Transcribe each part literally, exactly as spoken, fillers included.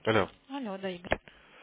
Алло. Алло, да, Игорь.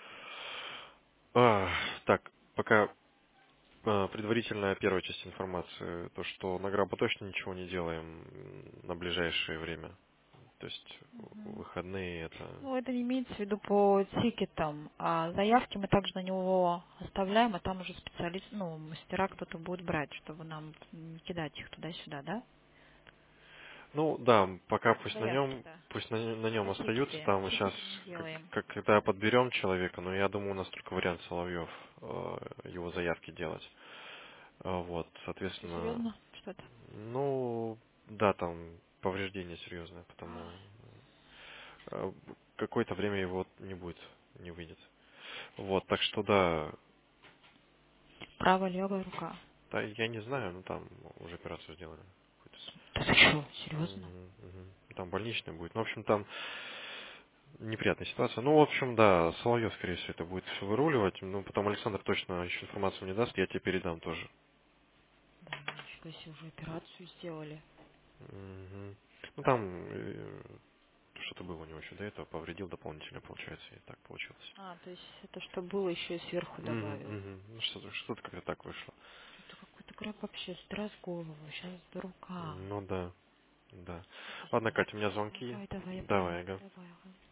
А, так, пока а, предварительная первая часть информации, то, что на Грабу точно ничего не делаем м, на ближайшее время. То есть Мгм. выходные это... Ну, это не имеется в виду по тикетам, а заявки мы также на него оставляем, а там уже специалист, ну, мастера кто-то будет брать, чтобы нам не кидать их туда-сюда, да? Ну да, пока пусть на нем, Заявки-то. пусть на, на нем На остаются, тикете. там сейчас, Тикеты не как, делаем. как- когда подберем человека, но я думаю, у нас только вариант Соловьев э, его заявки делать. А, Вот, Что, соответственно, серьезно? Что-то? ну, да, там повреждение серьезное, потому э, какое-то время его не будет, не выйдет. Вот, так что да, Правая, левая рука. да, я не знаю, ну там уже операцию сделали. Какую-то с- Да ты что, серьезно? Мгм, мгм. Там больничный будет. Ну, в общем, там неприятная ситуация. Ну, в общем, да, Соловьев, скорее всего, это будет все выруливать. Ну, потом Александр точно еще информацию не даст, я тебе передам тоже. Да, нифига себе, уже операцию сделали. Мгм. Ну, там э, что-то было у него еще до этого, повредил дополнительно, получается, и так получилось. А, то есть это что было, еще и сверху Мгм, добавил. мгм. Ну, что-то, что-то как-то так вышло. Это какой-то краб вообще, стресс в голову, сейчас до рука. Ну, да, да. Ладно, Подожди. Катя, у меня звонки. Давай, давай, я поняла. Давай, ага. Давай, ага.